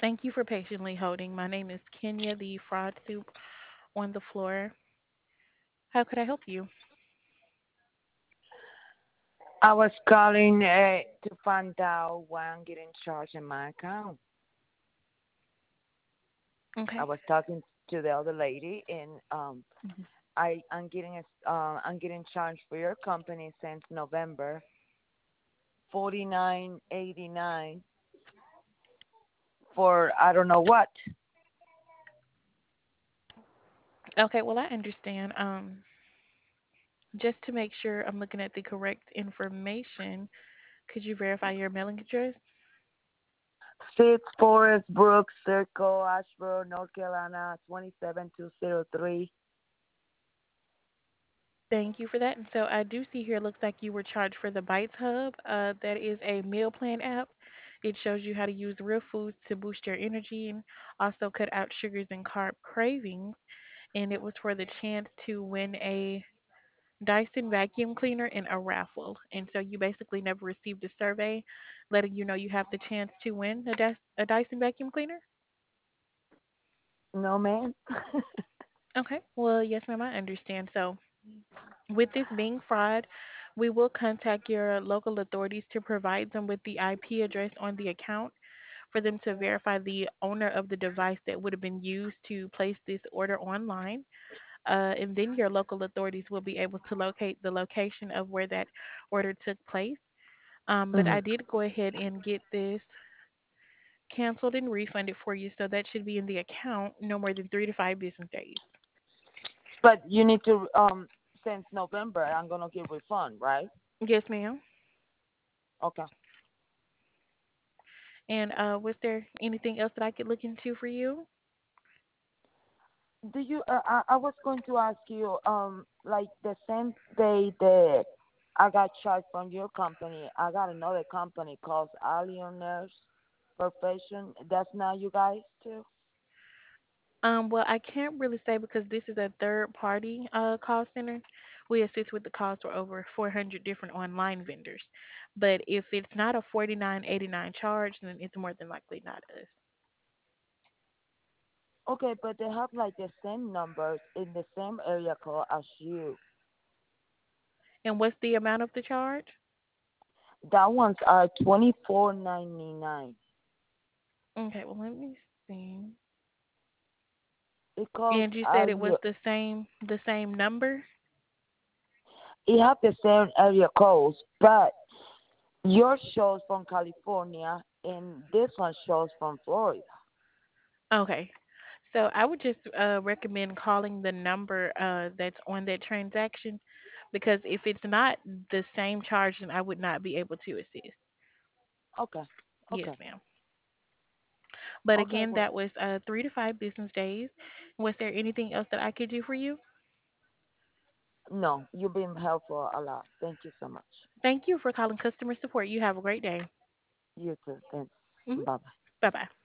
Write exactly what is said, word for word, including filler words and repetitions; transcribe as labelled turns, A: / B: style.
A: Thank you for patiently holding. My name is Kenya, the fraud soup on the floor. How could I help you?
B: I was calling uh, to find out why I'm getting charged in my account. I
A: Okay.
B: was talking to the other lady, and um,
A: Mhm.
B: I I'm getting a, uh, I'm getting charged for your company since November, forty nine eighty nine for I don't know what.
A: Okay, well, I understand. Um, just to make sure I'm looking at the correct information, could you verify your mailing address?
B: Six Forest Brook Circle, Asheboro, North Carolina, twenty seven two zero three.
A: Thank you for that. And so I do see here, it looks like you were charged for the Bites Hub. Uh, that is a meal plan app. It shows you how to use real foods to boost your energy and also cut out sugars and carb cravings. And it was for the chance to win a Dyson vacuum cleaner in a raffle. And so you basically never received a survey letting you know you have the chance to win a, Dys- a Dyson vacuum cleaner?
B: No, man.
A: Okay. Well, yes, ma'am, I understand. So with this being fraud, we will contact your local authorities to provide them with the I P address on the account for them to verify the owner of the device that would have been used to place this order online. Uh, and then your local authorities will be able to locate the location of where that order took place. Um, but
B: hmm
A: I did go ahead and get this canceled and refunded for you, so that should be in the account no more than three to five business days.
B: But you need to um since November I'm gonna get refund, right?
A: Yes, ma'am.
B: Okay.
A: And uh, was there anything else that I could look into for you?
B: Do you? Uh, I I was going to ask you, um, like the same day that I got charged from your company, I got another company called Alien Nurse Profession. That's not you guys too.
A: Um, well, I can't really say because this is a third party uh, call center. We assist with the calls for over four hundred different online vendors. But if it's not a forty-nine eighty-nine charge, then it's more than likely not us.
B: Okay, but they have like the same numbers in the same area code as you.
A: And what's the amount of the charge?
B: That ones are twenty four ninety nine.
A: Okay, well, let me see.
B: It calls
A: And you said it was
B: Alien.
A: the same the same number?
B: It have the same area codes, but your shows from California and this one shows from Florida.
A: Okay. So I would just uh, recommend calling the number uh, that's on that transaction because if it's not the same charge, then I would not be able to assist.
B: Okay.
A: Yes,
B: Okay.
A: ma'am. But
B: Okay.
A: again,
B: Well,
A: that was uh, three to five business days. Was there anything else that I could do for you?
B: no, you've been helpful a lot. Thank you so much.
A: Thank you for calling customer support. You have a great day.
B: You too. Thanks.
A: Hmm.
B: Bye bye.
A: Bye bye.